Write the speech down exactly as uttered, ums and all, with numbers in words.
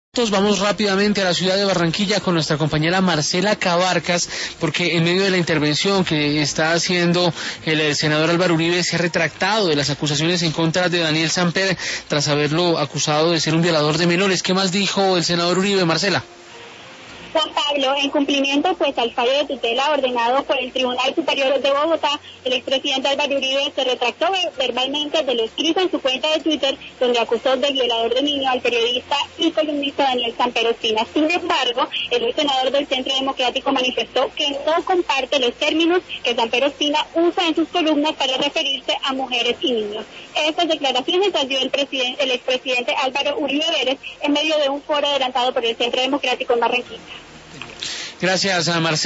Vamos rápidamente a la ciudad de Barranquilla con nuestra compañera Marcela Cabarcas, porque en medio de la intervención que está haciendo el senador Álvaro Uribe se ha retractado de las acusaciones en contra de Daniel Samper tras haberlo acusado de ser un violador de menores. ¿Qué más dijo el senador Uribe, Marcela? Juan Pablo, en cumplimiento pues al fallo de tutela ordenado por el Tribunal Superior de Bogotá, el expresidente Álvaro Uribe se retractó verbalmente de lo escrito en su cuenta de Twitter, donde acusó de violador de niño al periodista y columnista Daniel Samper Ospina. Sin embargo, el senador del Centro Democrático manifestó que no comparte los términos que Samper Ospina usa en sus columnas para referirse a mujeres y niños. Estas declaraciones las dio el, presidente, el expresidente Álvaro Uribe Vélez en medio de un foro adelantado por el Centro Democrático en Barranquilla. Gracias, Marcela.